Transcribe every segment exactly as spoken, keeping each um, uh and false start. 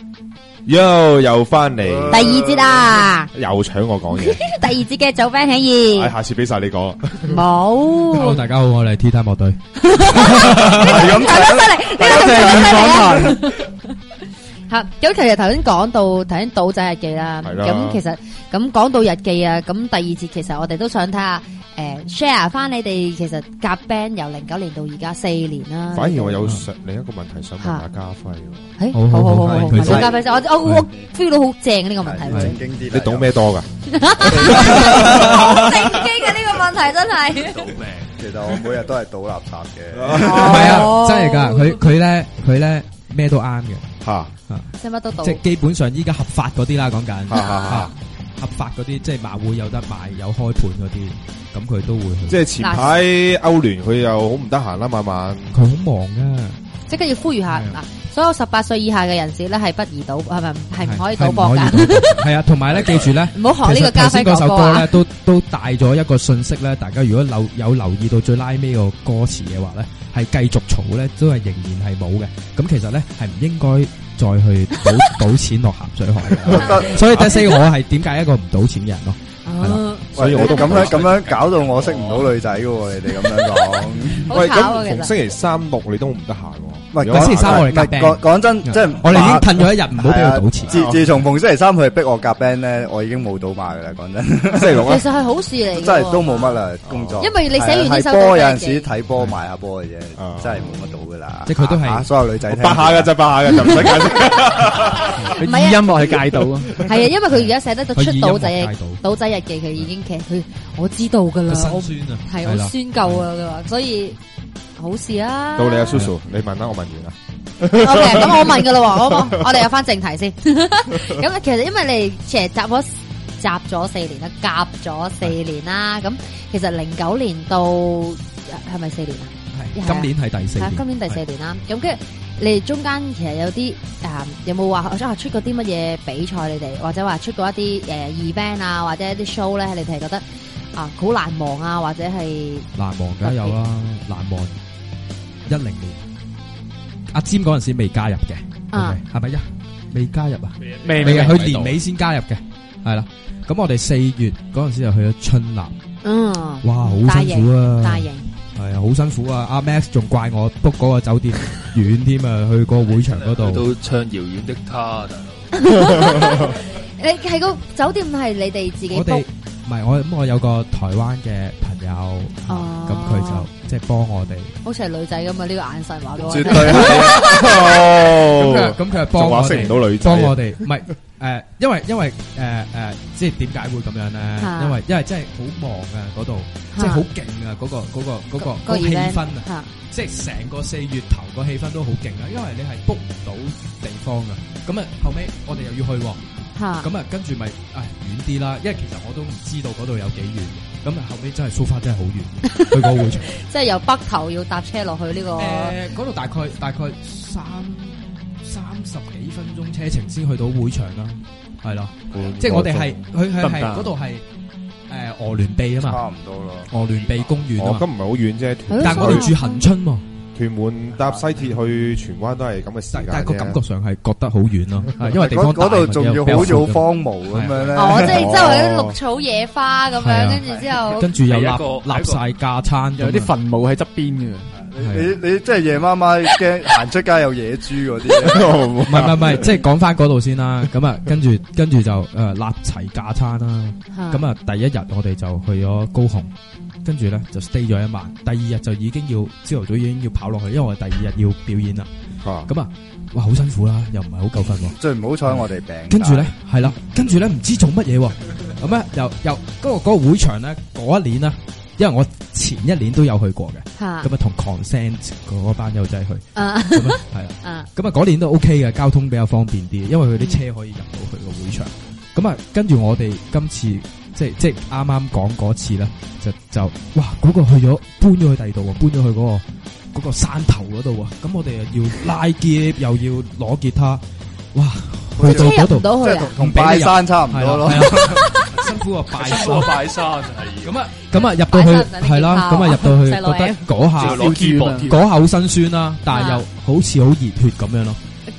Yo 又翻嚟， 第二節啊， 又搶我講嘢。 第二節嘅早 friend 起義， 哎，下次俾晒你講。 冇。 Hello，大家好，我哋 T Time 樂隊。 咁搶得嚟，呢個咁犀利啊！吓，咁其實頭先講到頭先賭仔日記啦，咁其實咁講到日記啊，咁第二節其實我哋都想睇下。誒 share 翻你哋其實夾 band 由零九年到而家四年啦。 反而我有想另一個問題想問下家輝。 誒，好好好好，問下家輝先。我我我 feel 到好正呢個問題。 正經啲， 你賭咩多噶？ 好正經嘅呢個問題真係。 賭命，其實我每日都係賭垃圾嘅。 唔係啊，真係噶，佢佢咧佢咧咩都啱嘅。 吓吓，即係乜都賭。 即係基本上依家合法嗰啲啦，講緊。 吓吓吓。 合法嗰啲，即係馬會有得賣有開盤嗰啲，咁佢都會去。 即係前排歐聯佢又好唔得閒啦，晚晚佢好忙啊！ 即刻要呼籲下嗱，所有十八歲以下嘅人士咧係不宜賭，係咪係唔可以賭博噶？ 係啊，同埋咧記住咧， 唔好學呢個家輝嗰首歌咧，都都帶咗一個信息咧。大家如果留有留意到最拉尾個歌詞嘅話咧，係繼續嘈咧，都係仍然係冇嘅。咁其實咧係唔應該再去賭賭錢落鹹水海嘅，所以第四我係點解一個唔賭錢嘅人咯？ 哦， 所以我都咁樣咁樣搞到我識唔到女仔嘅喎，你哋咁樣講。 喂，咁逢星期三六你都唔得閒喎。 唔係，星期三我哋夾 band。講講真，即係我哋已經褪咗一日，唔好俾佢賭錢。 自自從逢星期三佢逼我夾 band 咧，我已經冇賭馬噶啦。講真，星期六其實係好事嚟嘅， 真係都冇乜啦工作。 因為你寫完呢首歌有陣時睇波買下波嘅啫，真係冇乜賭噶啦。 即係佢都係所有女仔八下嘅就八下嘅就唔使解釋。 佢以音樂去戒賭啊。 係啊，因為佢而家寫得到出賭仔賭仔日記，佢已經其實佢我知道噶啦，我係我宣夠啊，佢話所以好事啊。 到你啊，叔叔，你問啦，我問完啦。 O K，咁我問噶啦，好唔好？我哋有翻正題先。咁其實因為你其實集咗集咗四年啦，夾咗四年啦，咁其實零九年到係咪四年啊？ 係今年係第四年。 今年第四年啦。咁跟住你哋中間其實有啲誒，有冇話想話出過啲乜嘢比賽？你哋或者話出過一啲誒 event 啊，或者一啲 show 咧，你哋係覺得啊好難忘啊，或者係難忘梗係有啦，難忘一零年。阿詹嗰陣時未加入嘅，係咪呀？未加入啊？ 未未，佢年尾先加入嘅，係啦。咁我哋四月嗰陣時就去咗春南， 嗯， 哇，好辛苦啊， 大型， 係啊，好辛苦啊。阿 Max 仲怪我 book 嗰個酒店遠添啊，去個會場嗰度都唱遙遠的他，大佬。 你係個酒店係你哋自己 book？ 唔係我咁，我有個台灣嘅朋友，咁佢就即係幫我哋。 好似係女仔咁啊！呢個眼神話俾我。 絕對係。 咁佢咁佢係幫我哋， 識唔到女仔。 幫我哋，唔係誒，因為因為誒誒，即係點解會咁樣咧？因為因為真係好忙啊，嗰度即係好勁啊，嗰個嗰個嗰個個氣氛啊，即係成個四月頭個氣氛都好勁啊！因為你係 book 唔到地方噶，咁啊後尾我哋又要去。咁啊，跟住咪唉遠啲啦，因為其實我都唔知道嗰度有幾遠，咁啊後尾真係 so far 真係好遠，去個會場， 即係由北頭要搭車落去呢個。誒， 嗰度大概大概三三十幾分鐘車程先去到會場啦，係咯，即係我哋係佢係係嗰度係誒鵝鑾鼻啊嘛， 差唔多咯， 鵝鑾鼻公園啊嘛， 咁唔係好遠啫， 但係我哋住恆春喎。 屯門搭西鐵去荃灣都係咁嘅時間， 但係個感覺上係覺得好遠咯，因為地方嗰度仲要好似好荒蕪咁樣咧。 哦，即係周圍啲綠草野花咁樣，跟住之後， 跟住又立立晒架撐， 有啲墳墓喺側邊嘅。 你你即係夜媽媽驚行出街有野豬嗰啲， 唔係唔係唔係，即係講翻嗰度先啦。咁啊，跟住跟住就誒立齊架撐啦。咁啊，第一日我哋就去咗高雄。跟住咧就 stay 咗一晚，第二日就已經要朝頭早已經要跑落去，因為我哋第二日要表演啦。咁啊，哇，好辛苦啦，又唔係好夠瞓。 最唔好彩我哋病。 跟住咧係啦，跟住咧唔知做乜嘢，咁咧又又嗰個嗰個會場咧嗰一年啦，因為我前一年都有去過嘅，咁啊同 Consent 嗰班友仔去，咁啊係啊，咁啊嗰年都 OK 嘅，交通比較方便啲，因為佢啲車可以入到去個會場。咁啊，跟住我哋今次。即係即係啱啱講嗰次咧，就就哇嗰、嗰個去咗搬咗去第二度，搬咗去嗰、嗰個、嗰個山頭嗰度啊！咁我哋又要拉篋，又要攞吉他，哇！去到嗰度， 即係同拜山差唔多咯， 辛苦啊！拜山拜山係咁啊！咁啊入到去係啦，咁啊入到去覺得嗰下攞 keyboard 嗰下好辛酸啦，但係又好似好熱血咁樣咯。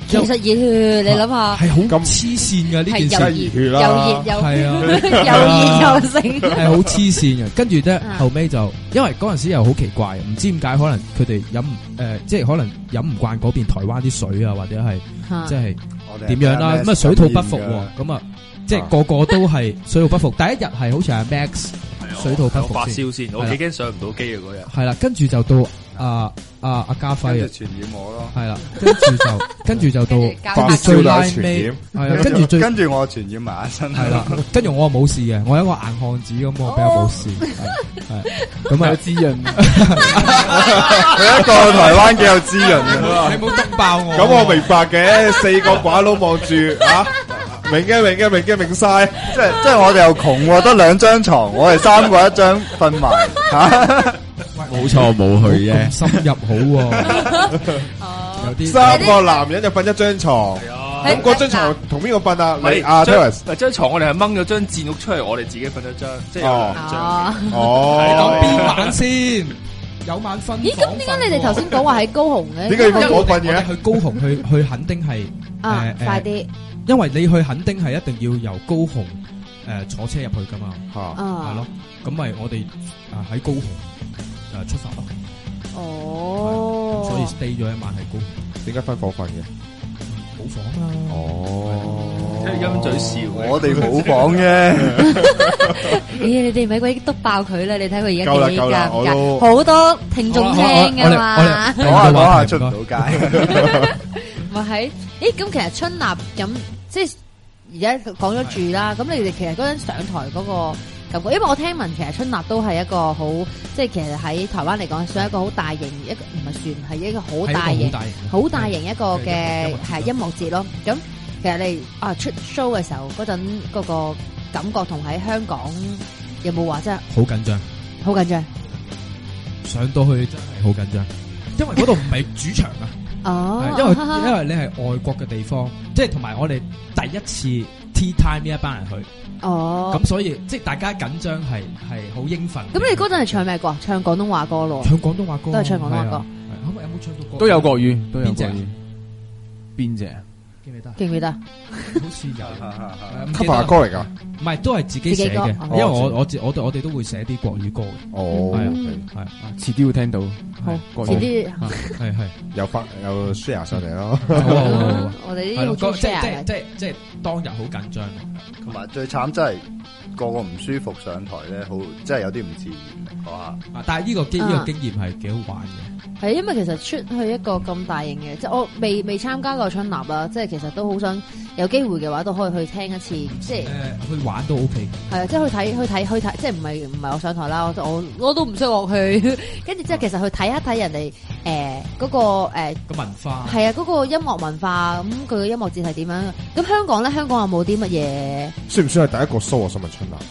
其實熱血，你諗下係好咁黐線嘅呢件事， 熱血啦， 又熱又係啊， 又熱又盛， 係好黐線嘅。跟住咧後尾就，因為嗰陣時又好奇怪，唔知點解可能佢哋飲誒，即係可能飲唔慣嗰邊台灣啲水啊，或者係即係點樣啦，咁啊水土不服，咁啊即係個個都係水土不服。第一日係好似係 Max 水土不服發燒先，我幾驚上唔到機啊嗰日。 係啦，跟住就到。啊啊阿家輝啊， 傳染我咯， 係啦，跟住就跟住就到發燒啦傳染， 係啊，跟住最跟住我傳染埋一身， 係啦，跟住我冇事嘅，我係一個硬漢子咁，我比較冇事，係咁啊滋潤， 佢一個台灣幾有滋潤嘅， 你冇篤爆我， 咁我明白嘅，四個寡佬望住啊，明嘅明嘅明嘅明晒， 即係即係我哋又窮，得兩張床，我哋三個一張瞓埋吓。 冇錯，冇去啫， 深入好，有啲三個男人就瞓一張床，咁嗰張床同邊個瞓啊？你阿 Terence， 張床我哋係掹咗張墊褥出嚟，我哋自己瞓一張，即係有兩張。 哦， 你講邊晚先？有晚分。 咦？咁點解你哋頭先講話喺高雄嘅？ 點解要分我瞓嘅？ 去高雄去去墾丁係誒快啲， 因為你去墾丁係一定要由高雄誒坐車入去噶嘛，係咯，咁咪我哋啊喺高雄。誒，出發咯！ 哦， 所以 stay 咗一晚喺高雄。 點解分房瞓嘅？ 冇房啊！ 哦， 即係陰嘴笑， 我哋冇房嘅。 咦，你哋咪鬼督爆佢啦！你睇佢而家幾尷尬，好多聽眾聽噶嘛。 講下講下出唔到街。 咪係？誒，咁其實春吶咁，即係而家講咗住啦。咁你哋其實嗰陣上台嗰個。因為我聽聞其實春吶都係一個好，即係其實喺台灣嚟講算一個好大型一個唔係算係一個好大型好大型一個嘅係音樂節咯。咁其實你啊出 show 嘅時候嗰陣嗰個感覺同喺香港有冇話真係好緊張？ 好緊張， 上到去真係好緊張，因為嗰度唔係主場啊。 哦， 因為因為你係外國嘅地方，即係同埋我哋第一次 tea time 呢一班人去。 哦， 咁所以即係大家緊張係係好興奮。 咁你嗰陣係唱咩歌？唱廣東話歌咯。 唱廣東話歌都係唱廣東話歌。 可唔可以有冇唱到歌？ 都有國語，都有邊隻？ 邊隻？ 記唔記得？ 記唔記得？ 好似有。 cover 歌嚟㗎？ 唔係，都係自己寫嘅。因為我我我我我哋都會寫啲國語歌嘅。 哦， 係啊，係，遲啲會聽到。 好，遲啲係係又發又 share 上嚟咯。 我哋呢啲好中意 share 嘅。 即係即係當日好緊張， 同埋最慘真係個個唔舒服上台咧，好真係有啲唔自然嗰下。 但係呢個經呢個經驗係幾好玩嘅。 係因為其實出去一個咁大型嘅，即係我未未參加過春吶啦，即係其實都好想有機會嘅話，都可以去聽一次，即係誒、 呃、去玩都 OK。 係啊，即係去睇去睇去睇，即係唔係唔係我上台啦，我我我都唔識樂去，跟住即係其實去睇一睇人哋誒嗰個誒個、呃、 文化係啊，嗰、嗰個音樂文化咁佢嘅音樂節係點樣？咁香港咧，香港有冇啲乜嘢？ 算唔算係第一個 show 啊？新聞春吶？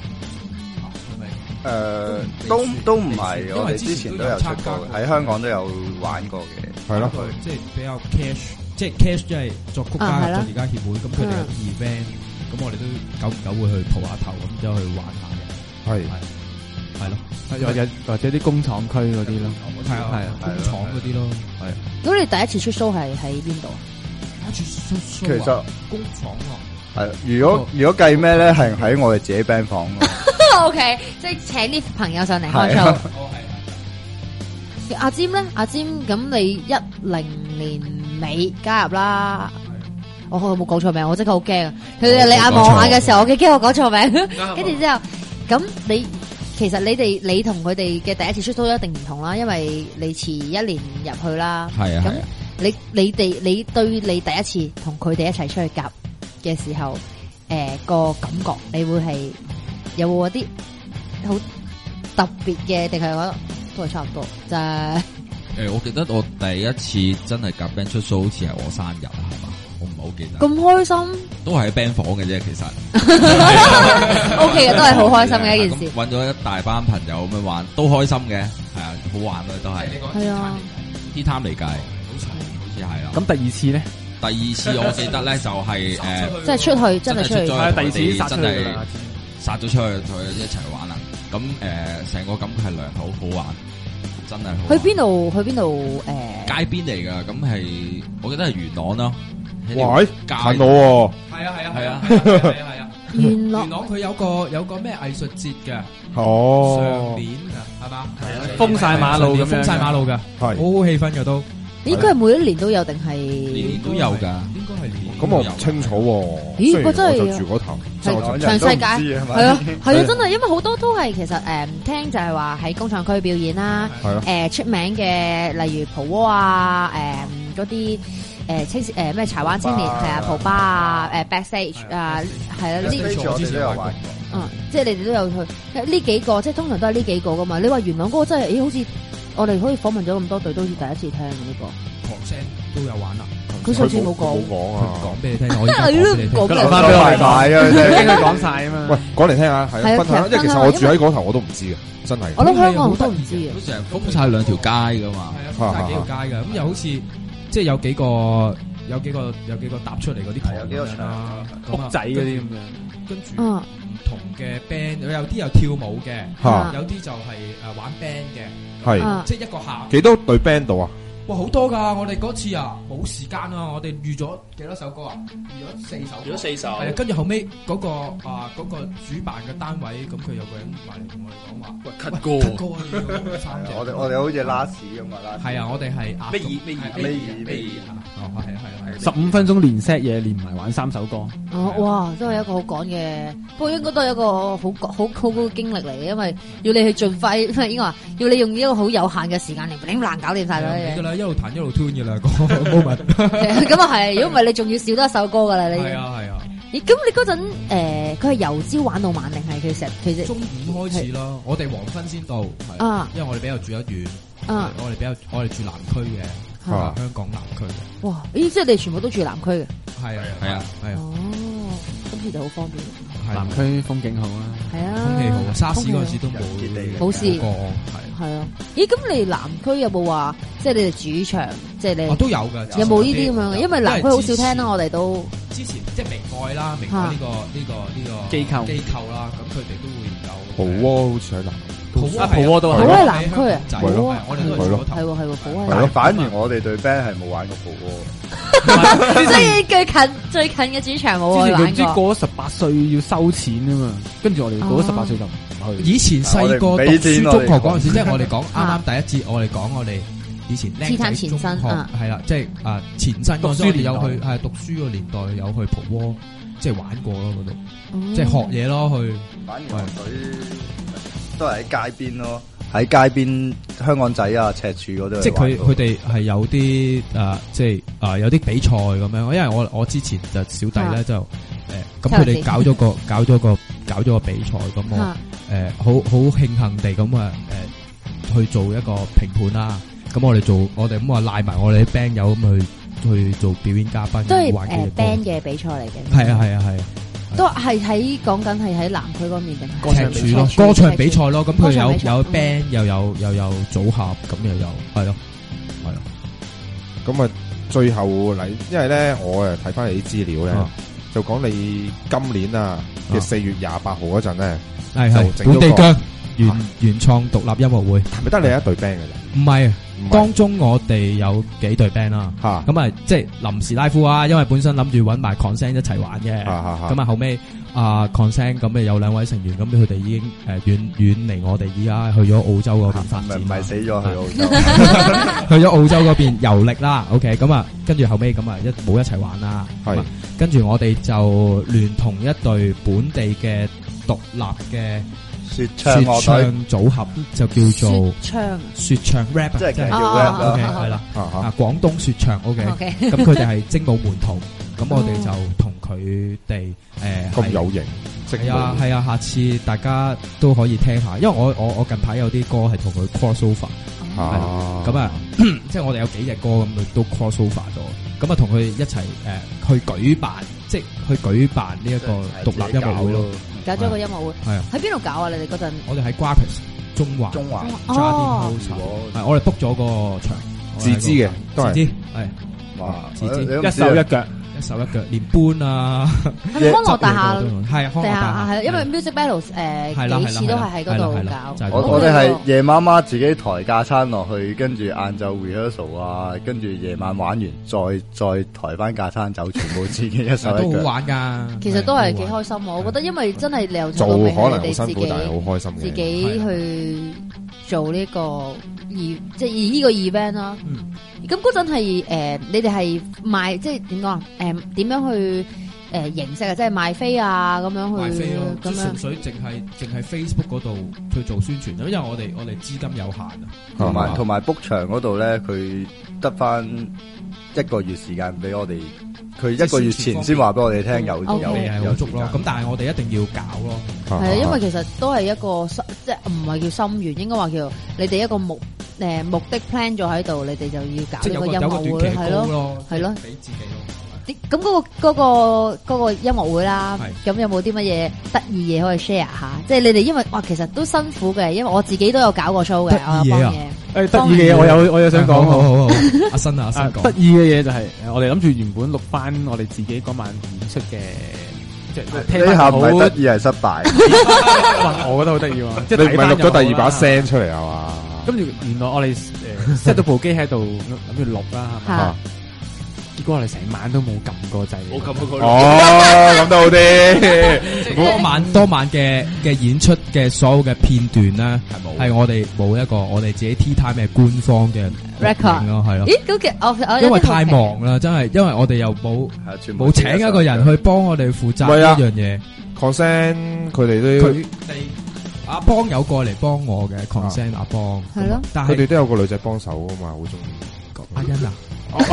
誒、呃，都都唔係，我哋之前都有出過，喺香港都有玩過嘅， 係咯， 即係比較 cash，即係 cash 即係作曲家合作而家協會，咁佢哋有 event，咁我哋都久唔久會去蒲下頭，咁之後去玩下嘅， 係係係咯， 或者或者啲工廠區嗰啲咯， 係啊係啊，工廠嗰啲咯，係。 咁你第一次出 show 係喺邊度啊？ 第一次出 show 其實工廠啊， 係如果如果計咩咧，係喺我哋自己 band 房。 O K， 即係請啲朋友上嚟開 show。阿占咧，阿占咁你一零年尾加入啦。我有冇講錯名？我真係好驚啊！佢哋你眼望眼嘅時候，我幾驚我講錯名。跟住之後，咁你其實你哋你同佢哋嘅第一次出 show 一定唔同啦，因為你遲一年入去啦。 係啊。 咁你你哋你對你第一次同佢哋一齊出去夾嘅時候，誒個感覺你會係？有冇一啲好特別嘅，定係覺得都係差唔多？就係、是、 誒，我記得我第一次真係夾 band 出 show，好似係我生日啊，係嘛？我唔係好記得。咁開心？都係喺 band 房嘅啫，其實。 O K 嘅，都係好開心嘅一件事。 搵咗一大班朋友咁樣玩，都開心嘅，係啊，好玩咯，都係。 係啊。 Tea time嚟計，好似好似係啦。 咁第二次咧？ 第二次我記得咧就係誒， 即係出去，真係出去。 係第二次殺出去啦。殺咗出去，同佢一齊玩啦。咁誒，成、呃、個感覺係良好，好玩。 真係好。 去邊度？去邊度？誒， 街邊嚟㗎，咁係我記得係元朗咯。 喂，近到喎。 係啊係啊係啊係啊係啊。 元朗元朗佢有個有個咩藝術節嘅， 哦， 上年㗎係嘛？ 係啊，封晒馬路咁樣， 封晒馬路㗎， 係好好氣氛㗎都。 應該係每一年都有定係？ 年年都有㗎， 應該係年年。 咁我唔清楚喎。 咦，我真係就住嗰頭， 係詳細解係啊係啊，真係因為好多都係其實誒聽就係話喺工廠區表演啦，誒出名嘅例如蒲窩啊，誒嗰啲。誒青誒咩柴灣青年係啊蒲巴啊誒 backstage 啊係啦呢啲我之前有玩過， 嗯即係你哋都有去呢幾個即係通常都係呢幾個噶嘛。你話元朗嗰個真係咦好似我哋可以訪問咗咁多隊都好似第一次聽呢個狂聲都有玩啦。 佢上次冇講冇講啊， 講俾你聽，我而家講俾你聽， 咁留翻俾我哋買啊，聽佢講晒啊嘛。 喂，講嚟聽下，係啊，分享，因為其實我住喺嗰頭我都唔知嘅，真係。 我諗香港我都唔知嘅， 都成日封晒兩條街噶嘛， 係啊，封晒幾條街噶，咁又好似即係有幾個。有幾個有幾個搭出嚟嗰啲台有幾個場屋仔嗰啲咁樣， 跟住唔同嘅 band，有啲有跳舞嘅，有啲就係誒玩 band 嘅， 係即係一個下幾多隊 band 度啊？ 哇，好多噶！我哋嗰次啊，冇時間啊，我哋預咗幾多首歌啊？預咗四首， 預咗四首。 係啊，跟住後尾嗰個啊嗰個主辦嘅單位，咁佢有個人埋嚟同我哋講話， 喂 cut 歌 ，cut 歌啊！三隻， 我哋我哋好似拉屎咁啊，拉屎。 係啊，我哋係咩二咩二咩二咩二哦，係啊係啊， 十五分鐘連 set 嘢，連埋玩三首歌。 哦，哇，真係一個好趕嘅，不過應該都係一個好好好好高嘅經歷嚟嘅，因為要你去盡快，應該話要你用一個好有限嘅時間嚟，你難搞掂晒嗰啲嘢。 一路彈一路 tune 嘅啦，個 moment。 咁啊係，如果唔係你仲要少多一首歌噶啦，你。 係啊係啊。 咦，咁你嗰陣誒，佢係由朝玩到晚定係佢成其實？ 中午開始咯，我哋黃昏先到， 啊， 因為我哋比較住得遠， 啊， 我哋比較我哋住南區嘅，香港南區嘅。 哇，咦，即係你全部都住南區嘅？ 係啊係啊係啊。 哦，咁其實好方便。 南區風景好啊， 係啊， 空氣好，沙士嗰陣時都冇冇事個案係。 係啊，咦？咁你南區有冇話，即係你哋主場，即係你都有㗎。 有冇呢啲咁樣嘅？因為南區好少聽啦，我哋都之前即係明愛啦，明愛呢個呢個呢個機構機構啦，咁佢哋都會有。 蒲窩好似喺南， 蒲窩蒲窩都係。 蒲窩係南區啊， 係咯，我哋都係咯， 係喎係喎，蒲窩。 係咯，反而我哋隊 band 係冇玩過蒲窩。 所以最近最近嘅主場冇之前佢唔知過。 過咗十八歲要收錢啊嘛，跟住我哋過咗十八歲就唔去。 以前細個讀書中學嗰陣時，即係我哋講啱啱第一節，我哋講我哋以前僆仔中學係啦，即係啊前身嗰陣我哋有去係讀書個年代有去蒲窩，即係玩過咯嗰度，即係學嘢咯去。 反而佢都係喺街邊咯。喺街邊香港仔啊、赤柱嗰度， 即係佢佢哋係有啲誒，即係啊有啲比賽咁樣。因為我我之前就小弟咧就誒，咁佢哋搞咗個搞咗個搞咗個比賽，咁我誒好好慶幸地咁啊誒去做一個評判啦。咁我哋做我哋咁話賴埋我哋啲 band 友咁去去做表演嘉賓， 都係誒 band 嘅比賽嚟嘅。 係啊係啊係啊。 都係喺講緊係喺南區嗰邊定係歌唱比賽咯，歌唱比賽咯，咁佢有有 band 又有又有組合，咁又有係咯，係咯。 咁啊，最後嚟，因為咧我誒睇翻你啲資料咧，就講你今年啊嘅四月廿八號嗰陣咧， 係係本地姜原原創獨立音樂會， 係咪得你一隊 band 嘅啫？ 唔係。當中我哋有幾隊 band 啦，咁啊即係臨時拉夫啊，因為本身諗住搵埋 Consent 一齊玩嘅，咁啊後尾啊 Consent 咁啊有兩位成員，咁佢哋已經誒遠遠離我哋，而家去咗澳洲嗰邊發展， 唔係死咗去澳洲， 去咗澳洲嗰邊遊歷啦。OK，咁啊跟住後尾咁啊一冇一齊玩啦，係跟住我哋就聯同一隊本地嘅獨立嘅。 說唱組合就叫做說唱說唱 rap， 即係叫 rap，OK 係啦，啊廣東說唱 OK，咁佢哋係精武門徒，咁我哋就同佢哋誒咁有型， 係啊係啊，下次大家都可以聽下，因為我我我近排有啲歌係同佢 cross over，係咁啊，即係我哋有幾隻歌咁都 cross over 咗，咁啊同佢一齊誒去舉辦，即係去舉辦呢一個獨立音樂會咯。 搞咗個音樂會， 係啊， 喺邊度搞啊？你哋嗰陣？ 我哋喺 Grappis 中環， 中環哦， 係我哋 book 咗個場， 自資嘅， 自資係， 哇， 自資一手一腳， 一手一腳連搬啊， 係咪康樂大廈？ 係康樂大廈係，因為 Music Battles 誒幾次都係喺嗰度搞。 我我哋係夜媽媽自己抬架餐落去，跟住晏晝 rehearsal 啊，跟住夜晚玩完再再抬翻架餐走，全部自己一手一腳。 都好玩㗎， 其實都係幾開心。我覺得因為真係你由做可能好辛苦，但係好開心嘅。 自己去做呢個 e 即係呢個 event 啦。咁嗰陣係誒，你哋係賣即係點講啊？誒點樣去誒形式啊？即係賣飛啊咁樣去。賣飛咯， 即係純粹淨係淨係 Facebook 嗰度去做宣傳，因為我哋我哋資金有限啊。 同埋同埋 book 場嗰度咧，佢得翻一個月時間俾我哋。佢一個月前先話俾我哋聽有有有足咯，咁但係我哋一定要搞咯。 係啊，因為其實都係一個即係唔係叫心願，應該話叫你哋一個目誒目的 plan 咗喺度，你哋就要搞呢個音樂會係咯，係咯， 俾自己咯。 咁嗰個嗰個嗰個音樂會啦，咁有冇啲乜嘢得意嘢可以 share 下？即係你哋因為哇，其實都辛苦嘅，因為我自己都有搞過 show 嘅，我有幫嘢。 誒，得意嘅嘢我有我有想講， 好好好，阿新啊，阿新講。 得意嘅嘢就係我哋諗住原本錄翻我哋自己嗰晚演出嘅，即係聽呢下唔係得意係失敗。 我覺得好得意喎， 即係你唔係錄咗第二把聲出嚟係嘛？ 跟住原來我哋誒 set 到部機喺度諗住錄啦，係嘛？結果我哋成晚都冇撳過掣， 冇撳過。 哦，咁都好啲。 多晚多晚嘅嘅演出嘅所有嘅片段咧，係我哋冇一個我哋自己 Tea Time 嘅官方嘅 record 咯，係咯。 咦，咁嘅我我因為太忙啦，真係，因為我哋又冇冇請一個人去幫我哋負責呢樣嘢。 Consent 佢哋都佢哋阿邦有過嚟幫我嘅 Consent 阿邦， 係咯， 但係佢哋都有個女仔幫手啊嘛，好中意。 阿欣啊。 係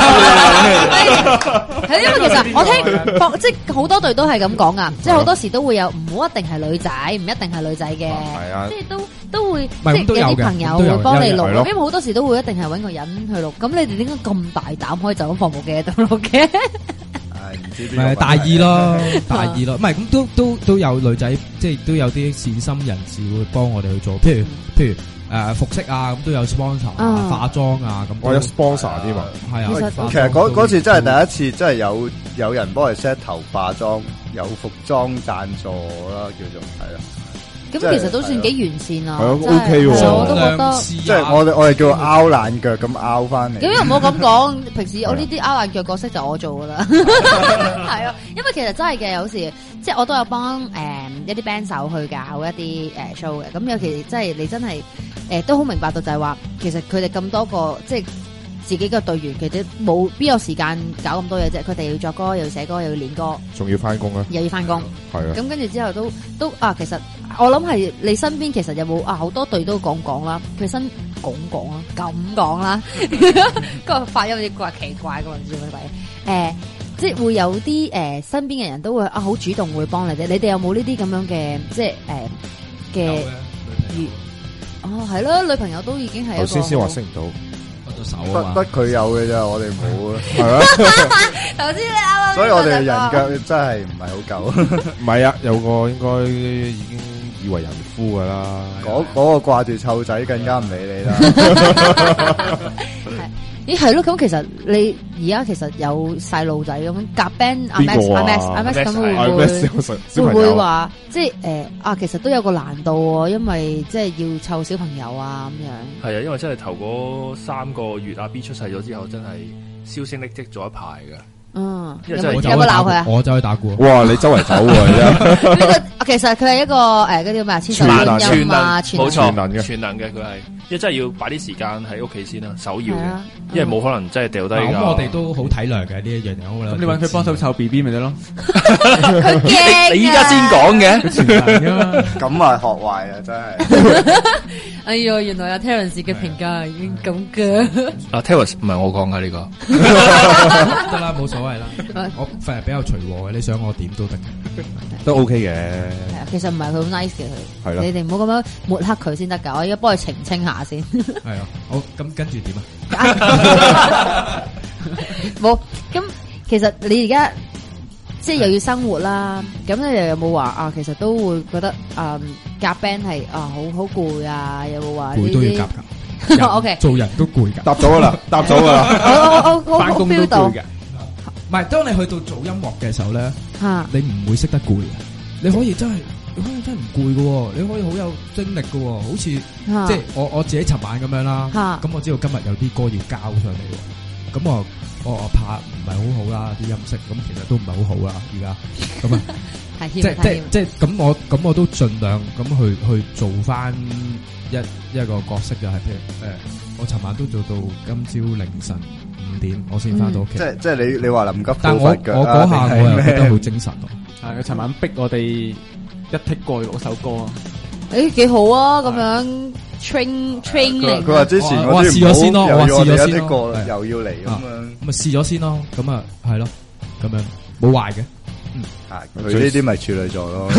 因為其實我聽，即係好多隊都係咁講啊，即係好多時都會有，唔好一定係女仔，唔一定係女仔嘅，即係都都會，即係有啲朋友會幫你錄，因為好多時都會一定係搵個人去錄。咁你哋點解咁大膽可以就咁放部機喺度錄嘅？ 唔係大意咯，大意咯，唔係咁都都都有女仔，即係都有啲善心人士會幫我哋去做，譬如譬如。誒服飾啊，咁都有 sponsor 啊，化妝啊，咁我有 sponsor 啲嘛， 係啊。 其實嗰嗰次真係第一次，真係有有人幫我 set 頭化妝，有服裝贊助啦，叫做係啦。 咁其實都算幾完善啊， 係啊 OK 喎， 我都覺得， 即係我哋我哋叫拗爛腳咁拗翻嚟。 咁又唔好咁講，平時我呢啲拗爛腳角色就我做噶啦，係啊，因為其實真係嘅，有時即係我都有幫誒一啲 band 手去搞一啲誒 show 嘅，咁有時即係你真係誒都好明白到就係話，其實佢哋咁多個即係自己嘅隊員，其實冇邊有時間搞咁多嘢啫，佢哋要作歌，又要寫歌，又要練歌， 仲要翻工啊， 又要翻工， 係啊， 咁跟住之後都都啊，其實。我諗係你身邊其實有冇啊好多隊都講講啦，佢身講講啦，咁講啦，個發音有啲怪奇怪嘅，唔知乜鬼誒，即係會有啲誒、呃、身邊嘅人都會啊好主動會幫你哋，你哋有冇呢啲咁樣嘅即係誒嘅？哦係咯，女朋友都已經係頭先先話識唔到。 得得佢有嘅啫，我哋冇啊，係啊。 頭先你啱啱， 所以我哋人腳真係唔係好夠。 唔係啊，有個應該已經以為人夫噶啦。 嗰嗰個掛住湊仔，更加唔理你啦。 咦係咯，咁其實你而家其實有細路仔咁夾 band 阿 Max 阿 Max 阿 Max 咁會唔會會唔會話即係誒啊？其實都有個難度喎，因為即係要湊小朋友啊咁樣。 係啊，因為真係頭嗰三個月阿 B 出世咗之後，真係銷聲匿跡咗一排㗎。嗯，有冇有冇鬧佢啊？ 我走去打鼓。 哇！你周圍走喎， 呢個其實佢係一個誒嗰啲咩千手觀音啊， 冇錯，全能嘅，全能嘅佢係，因為真係要擺啲時間喺屋企先啦，首要嘅，因為冇可能真係掉低㗎。 咁我哋都好體諒嘅呢一樣嘢，好啦。 咁你揾佢幫手湊 B B 咪得咯？ 佢驚， 你依家先講嘅， 全能㗎嘛？ 咁啊學壞啊真係。 哎喲，原來阿 Terence 嘅評價已經咁嘅。 阿 Terence 唔係我講㗎呢個， 得啦，冇所謂啦。我份人比較隨和嘅，你想我點都得， 都 OK 嘅。 係啊，其實唔係佢好 nice 嘅佢。 係咯。 你哋唔好咁樣抹黑佢先得㗎，我而家幫佢澄清下先。 係啊，好，咁跟住點啊？ 冇，咁其實你而家。即係又要生活啦，咁你又有冇話啊？其實都會覺得誒夾 band 係啊好好攰啊，有冇話攰都要夾㗎？ O K， 做人都攰㗎。 答咗啦，答咗啦。 我我我我 feel 到。 唔係，當你去到做音樂嘅時候咧，你唔會識得攰嘅，你可以真係。你可以真係唔攰嘅，你可以好有精力嘅，好似即係我我自己尋晚咁樣啦。咁我知道今日有啲歌要交上嚟，咁我我我怕唔係好好啦，啲音色咁其實都唔係好好啦，而家咁啊，即係即係即係咁我咁我都盡量咁去去做翻一一個角色，就係譬如誒，我尋晚都做到今朝凌晨五點，我先翻到屋企。即係即係你你話臨急但我我嗰下我又覺得好精神咯。 係佢尋晚逼我哋。一剔過嗰首歌啊！ 誒，幾好啊！咁樣 train training。 佢話之前我話試咗先咯，我話試咗先咯，又要嚟咁樣。 咁咪試咗先咯，咁啊係咯，咁樣冇壞嘅。 嗯，佢呢啲咪處女座咯。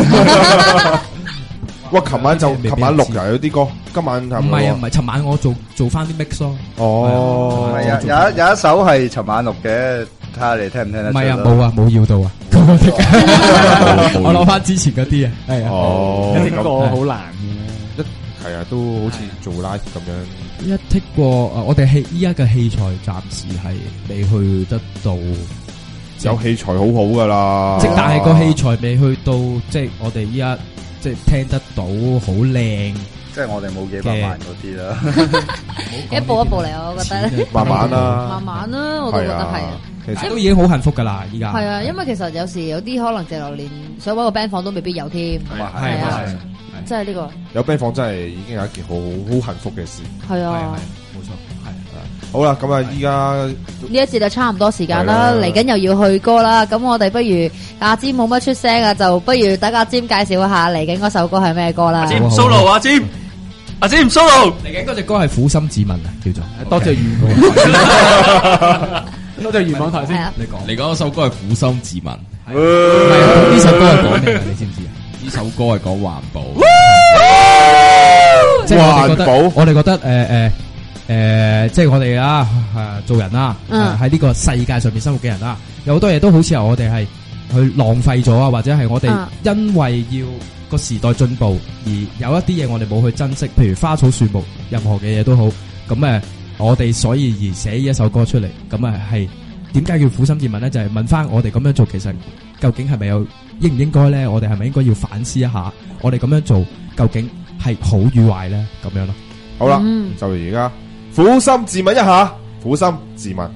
哇！琴晚就琴晚錄又有啲歌，今晚唔係啊，唔係，琴晚我做做翻啲 mix 咯。 哦， 係啊，有一有一首係尋晚錄嘅。睇下你聽唔聽得？ 唔係啊，冇啊，冇要到啊！我攞翻之前嗰啲啊，係啊， 哦， 一剔過好難嘅， 一係啊，都好似做 live 咁樣。 一剔過，我哋器依家嘅器材暫時係未去得到， 有器材好好噶啦。 即但係個器材未去到，即係我哋依家即係聽得到好靚。 即係我哋冇幾百萬嗰啲啦， 一步一步嚟，我覺得慢慢啦， 慢慢啦，我都覺得係啊， 其實都已經好幸福噶啦，依家係啊，因為其實有時有啲可能謝流連想搵個 band 房都未必有添， 係啊， 即係呢個有 band 房真係已經係一件好好幸福嘅事， 係啊， 冇錯，係好啦，咁啊，依家呢一節就差唔多時間啦，嚟緊又要去歌啦，咁我哋不如阿占冇乜出聲啊，就不如等阿占介紹一下嚟緊嗰首歌係咩歌啦。 阿占 solo， 阿占。阿占 solo 嚟緊嗰隻歌係苦心自問啊，叫做多謝願多謝願望台先， 你講嚟緊嗰首歌係苦心自問， 呢首歌係講咩？你知唔知啊？ 呢首歌係講環保， 即係我哋覺得，我哋覺得誒誒誒，即係我哋啊誒做人啦，喺呢個世界上面生活嘅人啦，有好多嘢都好似由我哋係去浪費咗啊，或者係我哋因為要個時代進步，而有一啲嘢我哋冇去珍惜，譬如花草樹木，任何嘅嘢都好。咁誒，我哋所以而寫呢一首歌出嚟，咁誒係點解叫苦心自問咧？就係、是、問翻我哋咁樣做，其實究竟係咪有應唔應該咧？我哋係咪應該要反思一下，我哋咁樣做究竟係好與壞咧？咁樣咯。 好啦，嗯、就而家苦心自問一下，苦心自問。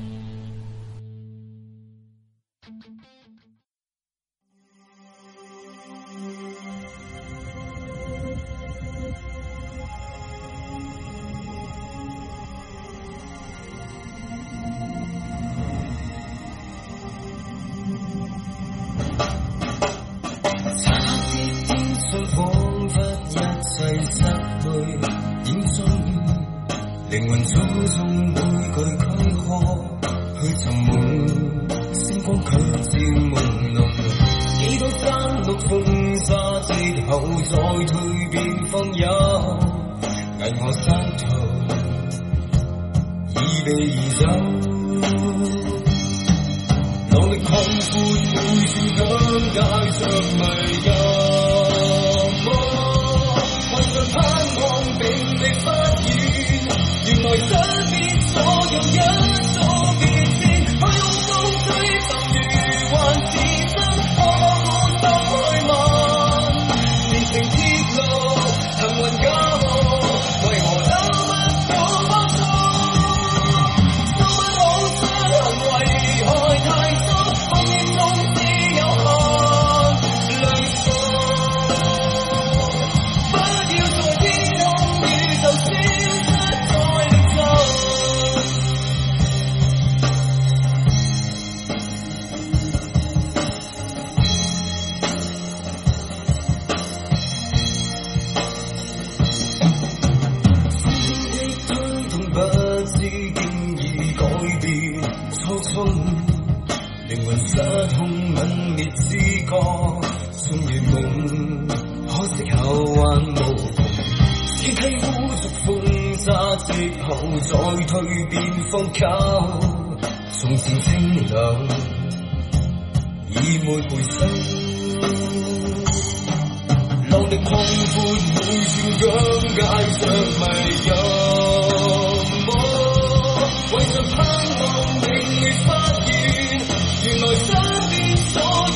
為着盼望，明月發現，原來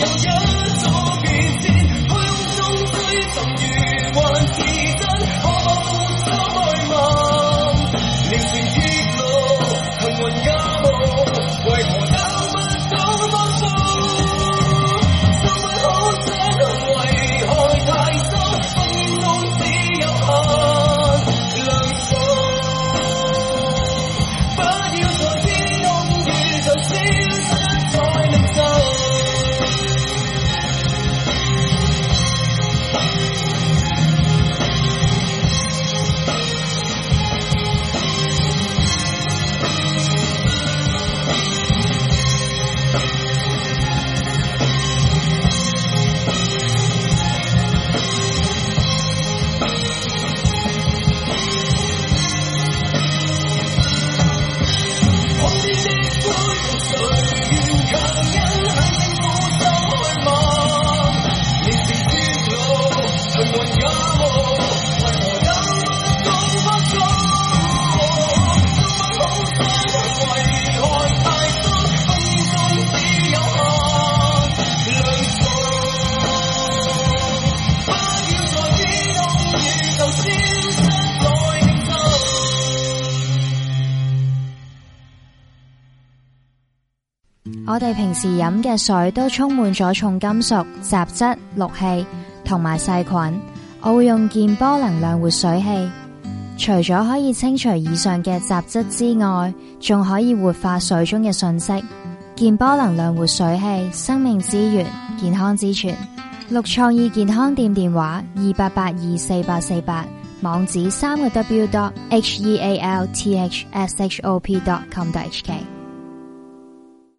我哋平時飲嘅水都充滿咗重金屬、雜質、氯氣同埋細菌。我會用健波能量活水器，除咗可以清除以上嘅雜質之外，仲可以活化水中嘅訊息。健波能量活水器，生命之源，健康之泉。綠創意健康店電話二八八二四八四八，網址三個 w dot h e a l t h s h o p dot com dot h k。